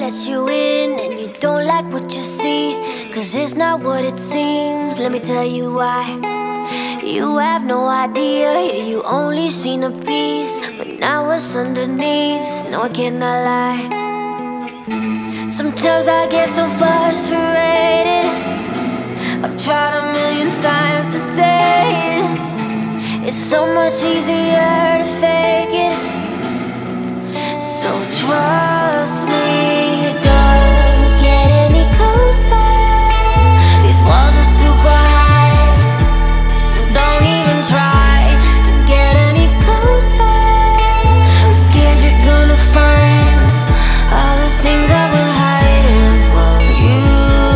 let you in and you don't like what you see, 'cause it's not what it seems. Let me tell you why. You have no idea, yeah, you only seen a piece, but now what's underneath, no, I cannot lie. Sometimes I get so frustrated, I've tried a million times to say it. It's so much easier to fake it. So trust me, don't get any closer. These walls are super high, so don't even try to get any closer. I'm scared you're gonna find all the things I've been hiding from you.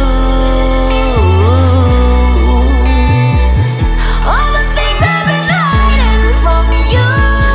All the things I've been hiding from you.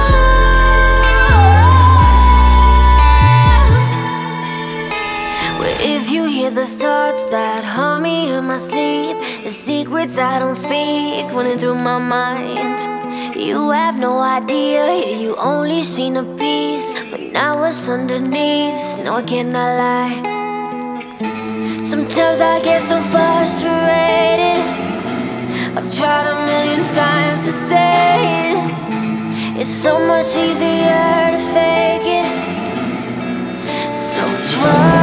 Well, if you hear the thoughts that haunt me in my sleep, the secrets I don't speak running through my mind, you have no idea, yeah, you only seen a piece, but now what's underneath, no, I cannot lie. Sometimes I get so frustrated, I've tried a million times to say it. It's so much easier to fake it. So try.